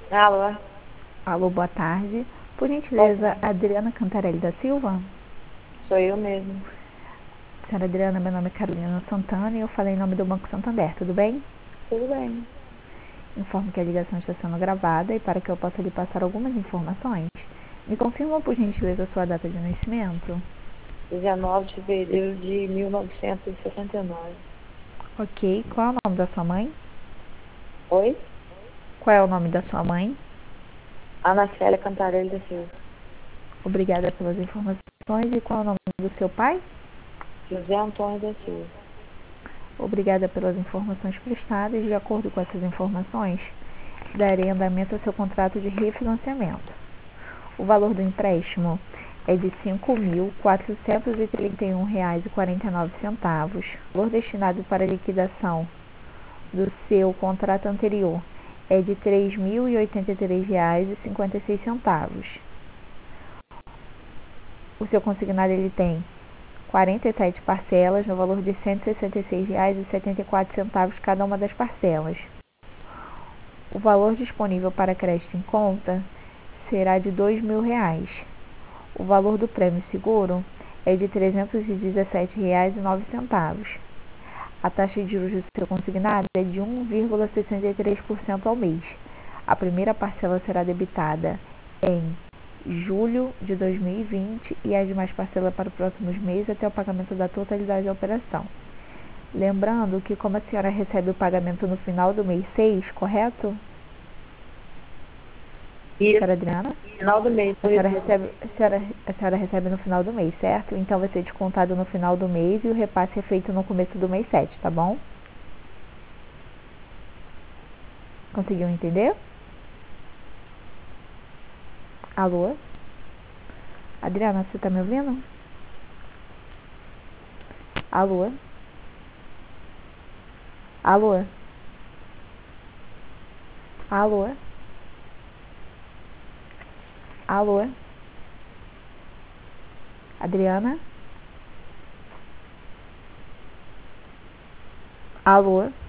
Alô, Alô, boa tarde. Por boa gentileza, tarde. Adriana Cantarelli da Silva? Sou eu mesmo. Senhora Adriana, meu nome é Carolina Santana e eu falei em nome do Banco Santander, tudo bem? Tudo bem. Informo que a ligação está sendo gravada e para que eu possa lhe passar algumas informações, me confirma por gentileza a sua data de nascimento? 19 de fevereiro de 1969. Ok, qual é o nome da sua mãe? Oi? Qual é o nome da sua mãe? Ana Célia Cantarelli da Silva. Obrigada pelas informações e qual é o nome do seu pai? José Antônio da Silva. Obrigada pelas informações prestadas. De acordo com essas informações, darei andamento ao seu contrato de refinanciamento. O valor do empréstimo é de R$ 5.431,49. O valor destinado para liquidação do seu contrato anterior é de R$ 3.083,56. O seu consignado ele tem 47 parcelas no valor de R$ 166,74 cada uma das parcelas. O valor disponível para crédito em conta será de R$ 2.000. O valor do prêmio seguro é de R$ 317,09. A taxa de juros do seu consignado é de 1,63% ao mês. A primeira parcela será debitada em julho de 2020 e as demais parcelas para os próximos meses até o pagamento da totalidade da operação. Lembrando que como a senhora recebe o pagamento no final do mês 6, correto? Isso, Senhora Adriana? final do mês, A senhora corretor. recebe, a senhora recebe no final do mês, certo? Então vai ser descontado no final do mês e o repasse é feito no começo do mês 7, tá bom? Conseguiu entender? Alô? Adriana, você tá me ouvindo? Alô? Alô? Alô? Alô? Adriana? Alô?